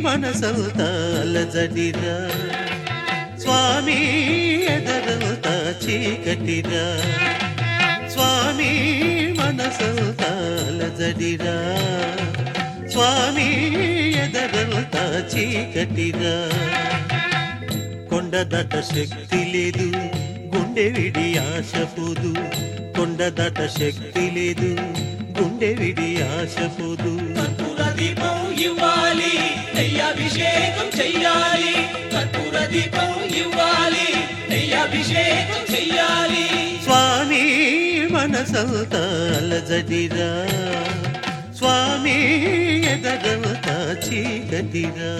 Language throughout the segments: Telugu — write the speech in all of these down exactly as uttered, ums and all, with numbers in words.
మనసంతా అలజడిరా స్వామి ఎదరంతా చీకటిరా స్వామి మనసంతా అలజడిరా స్వామి ఎదరంతా చీకటిరా కొండదట శక్తి లేదు గుండె విడి ఆశ పోదు కొండదట శక్తి లేదు గుండె విడి ఆశ పోదు కర్పూర దీపం ఇవ్వాలి నెయ్యాభిషేకం చెయ్యాలి కర్పూర దీపం ఇవ్వాలి నెయ్యాభిషేకం చెయ్యాలి స్వామి మనసంతా అలజడిరా స్వామి ఎదరంతా చీకటిరా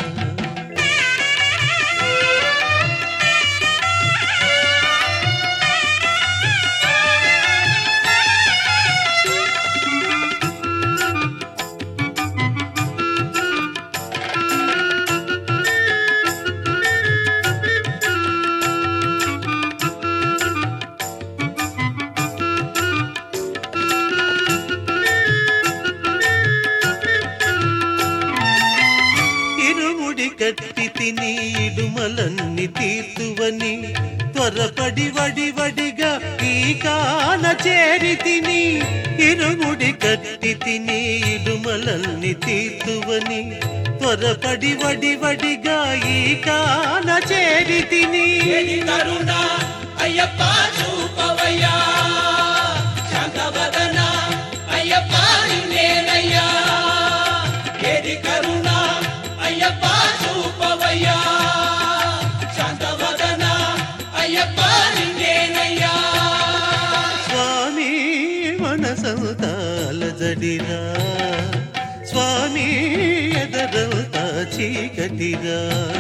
కట్టి తిని ఇడుమలన్ని తీర్తువని త్వరపడి వడి వడిగా ఈ కాన చేరి తిని ఇరుముడి కట్టి తిని ఇడుమలన్ని తీర్తువని త్వరపడి వడి వడిగా ఈ కాన చేరి తిని కరుణ అయ్యప్ప చూపవయ్యా శాంతవదన అయ్యప్ప నేనయ్యా ఏది కరుణ అయ్యప్ప చూపవయ్యా శాంతవదన అయ్యప్ప నేనయ్యా స్వామి మనసంతా అలజడిరా స్వామి ఎదరంతా చీకటిరా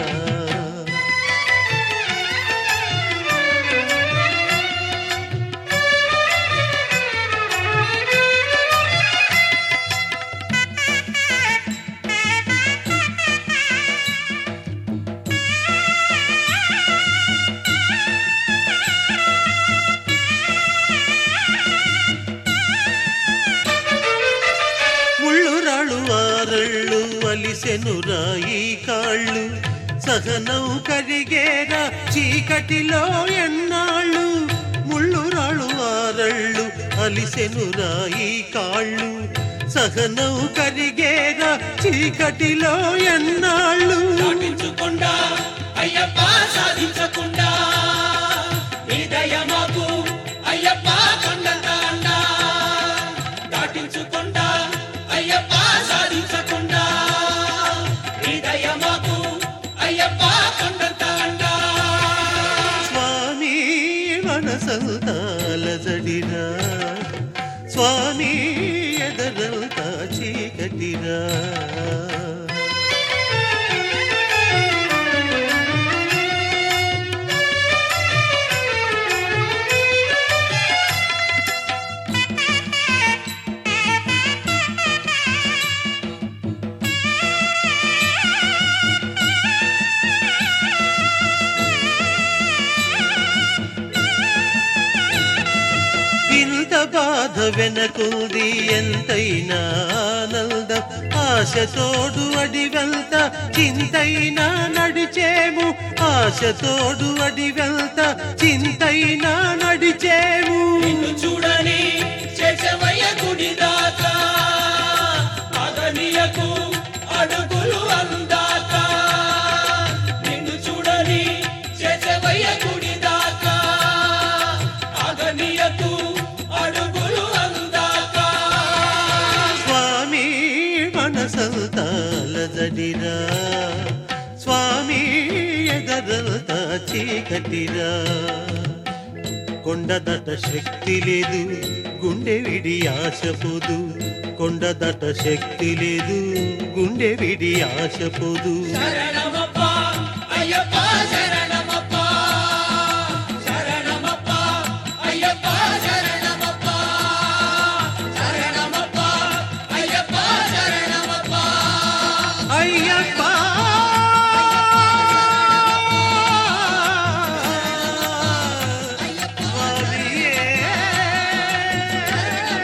వారళ్ళు అలిసెను రాయి కాళ్ళు సహనం కరిగేరా చీకటిలో ఎన్నాళ్ళు ముళ్ళు రాళ్ళు వారళ్ళు అలిసెను రాయి కాళ్ళు సహనం కరిగేరా చీకటిలో ఎన్నాళ్ళు దాటించకుండా అయ్యప్ప సాధించకుండా హృదయమాకు అయ్యప్ప కొండంతా దాటించకుండా అయ్యప్ప సాధించకుండా హృదయమాకు అయ్యప్ప కొండంతా స్వామి మనసంతా అలజడిరా స్వామి ఎదరంతా చీకటిరా బాధ వెనకుంది ఎంతైనా ఆనందం ఆశతోడు అడి వెళ్తా చింతైనా నడిచేము ఆశతోడు అడి వెళ్తా చింతైనా నడిచేము చూడని చేసవయ్య గుడి దాకా అగనియకు అడుగులు అందాక నిన్ను చూడని చేసవయ్య గుడి దాకా అగనియకు అడుగులు అందాక స్వామి మనసంతా అలజడిరా స్వామి ఎదరంతా చీకటిరా కొండదట శక్తి లేదు గుండె విడి ఆశ పోదు కొండదట శక్తి లేదు గుండె విడి ఆశ పోదు శరణమప్ప అయ్యప్ప శరణమప్ప శరణమప్ప అయ్యప్ప శరణమప్ప శరణమప్ప అయ్యప్ప శరణమప్ప అయ్యప్ప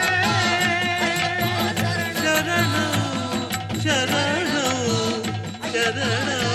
శరణం శరణం